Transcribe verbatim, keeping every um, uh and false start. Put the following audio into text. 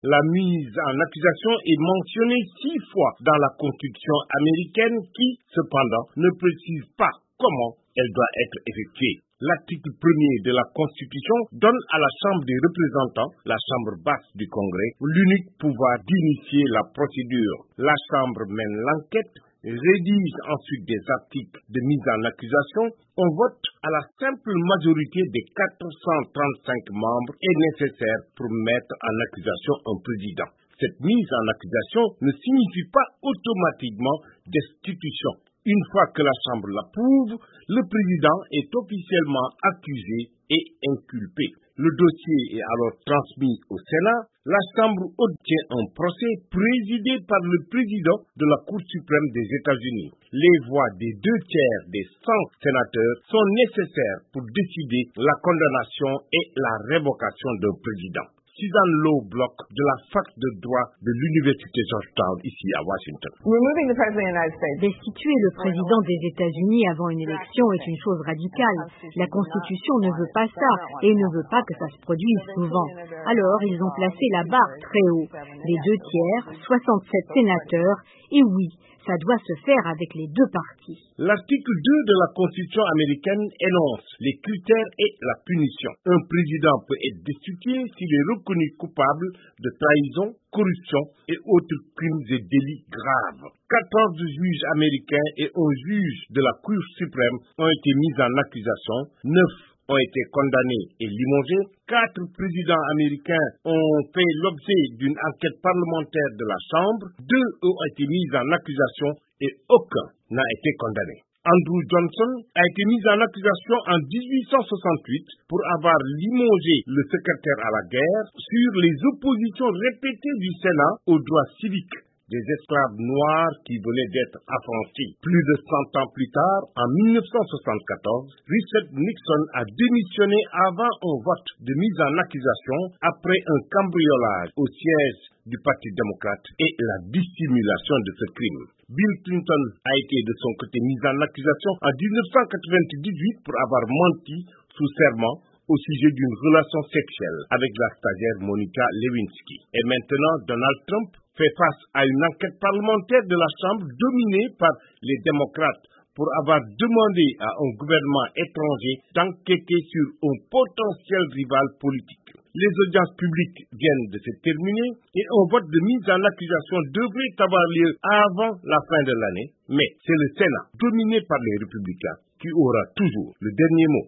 La mise en accusation est mentionnée six fois dans la Constitution américaine qui, cependant, ne précise pas comment elle doit être effectuée. L'article premier de la Constitution donne à la Chambre des représentants, la Chambre basse du Congrès, l'unique pouvoir d'initier la procédure. La Chambre mène l'enquête, rédige ensuite des articles de mise en accusation. On vote à la simple majorité des quatre cent trente-cinq membres est nécessaire pour mettre en accusation un président. Cette mise en accusation ne signifie pas automatiquement destitution. Une fois que la Chambre l'approuve, le président est officiellement accusé et inculpé. Le dossier est alors transmis au Sénat. La Chambre haute tient un procès présidé par le président de la Cour suprême des États-Unis. Les voix des deux tiers des cent sénateurs sont nécessaires pour décider la condamnation et la révocation d'un président. Suzanne Lowe Bloch de la fac de droit de l'Université Georgetown ici à Washington. Destituer le président des États-Unis avant une élection est une chose radicale. La Constitution ne veut pas ça et ne veut pas que ça se produise souvent. Alors, ils ont placé la barre très haut. Les deux tiers, soixante-sept sénateurs, et oui, ça doit se faire avec les deux partis. L'article deux de la Constitution américaine énonce les critères et la punition. Un président peut être destitué s'il est reconnu coupable de trahison, corruption et autres crimes et délits graves. quatorze juges américains et un juge de la Cour suprême ont été mis en accusation. neuf ont été condamnés et limogés. Quatre présidents américains ont fait l'objet d'une enquête parlementaire de la Chambre. Deux ont été mis en accusation et aucun n'a été condamné. Andrew Johnson a été mis en accusation en dix-huit cent soixante-huit pour avoir limogé le secrétaire à la guerre sur les oppositions répétées du Sénat aux droits civiques des esclaves noirs qui venaient d'être affranchis. Plus de cent ans plus tard, en mille neuf cent soixante-quatorze, Richard Nixon a démissionné avant un vote de mise en accusation après un cambriolage au siège du Parti démocrate et la dissimulation de ce crime. Bill Clinton a été de son côté mis en accusation en dix-neuf cent quatre-vingt-dix-huit pour avoir menti sous serment au sujet d'une relation sexuelle avec la stagiaire Monica Lewinsky. Et maintenant, Donald Trump fait face à une enquête parlementaire de la Chambre dominée par les démocrates pour avoir demandé à un gouvernement étranger d'enquêter sur un potentiel rival politique. Les audiences publiques viennent de se terminer et un vote de mise en accusation devrait avoir lieu avant la fin de l'année. Mais c'est le Sénat, dominé par les républicains, qui aura toujours le dernier mot.